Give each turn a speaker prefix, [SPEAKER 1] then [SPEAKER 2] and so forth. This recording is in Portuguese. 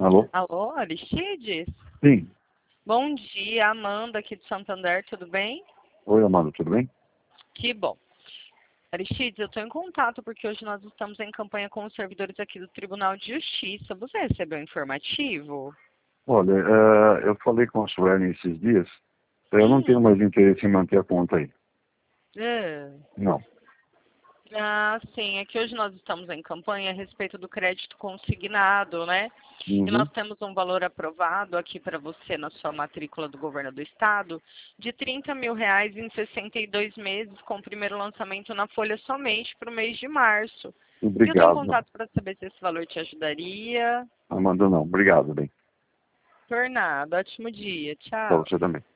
[SPEAKER 1] Alô?
[SPEAKER 2] Alô, Aristides?
[SPEAKER 1] Sim.
[SPEAKER 2] Bom dia, Amanda aqui de Santander, tudo bem?
[SPEAKER 1] Oi, Amanda, tudo bem?
[SPEAKER 2] Que bom. Aristides, eu estou em contato porque hoje nós estamos em campanha com os servidores aqui do Tribunal de Justiça. Você recebeu o informativo?
[SPEAKER 1] Olha, eu falei com a Suelen esses dias, eu não tenho mais interesse em manter a conta aí. Não.
[SPEAKER 2] Ah, sim, é que hoje nós estamos em campanha a respeito do crédito consignado, né? E
[SPEAKER 1] Uhum.
[SPEAKER 2] nós temos um valor aprovado aqui para você na sua matrícula do governo do estado de R$30 mil em 62 meses, com o primeiro lançamento na folha somente para o mês de março. E eu estou em
[SPEAKER 1] Obrigado.
[SPEAKER 2] contato para saber se esse valor te ajudaria.
[SPEAKER 1] Amanda, não. Obrigado, bem.
[SPEAKER 2] Por nada, ótimo dia,
[SPEAKER 1] Para
[SPEAKER 2] tchau.
[SPEAKER 1] você também.